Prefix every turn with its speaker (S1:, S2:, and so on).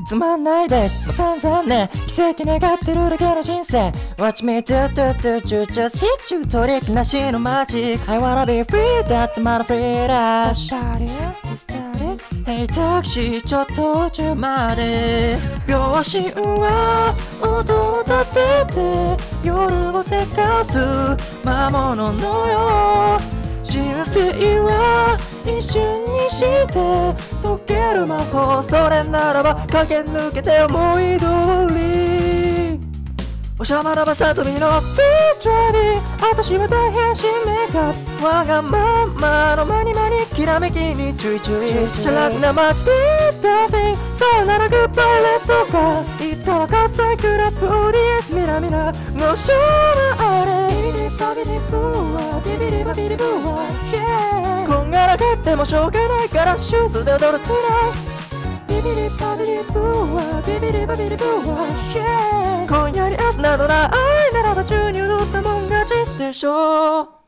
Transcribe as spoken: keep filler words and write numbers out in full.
S1: つまんないです。もう散々ね、奇跡願ってるだけの人生。Watch me do do do do just hit you トリックなしのマジック。I wanna be free だってまだフリーだ。Hey タクシーちょっと途中まで。秒針は音を立てて夜をせかす魔物のよ。人生は一瞬にして溶ける魔法。それならば駆け抜けて思い通り。おしゃまな馬車飛び乗ってドライビング。私は大変身メイクアップ。わがままのマニマニきらめきに注意注意。チャラくな街でダンシング。さよならグッバイレッドか。いつかは喝采クラップオーディエンス。みなみなのしょうがあれ。ビビリバビリブーワビビリバビリブーワ Yeah。 こんがらがってもしょうがないからシューズで踊るトゥナイ。ビビリバビリブーワビビリバビリブーワ Yeah。 今夜に明日などないならば宙に踊ったもん勝ちでしょう。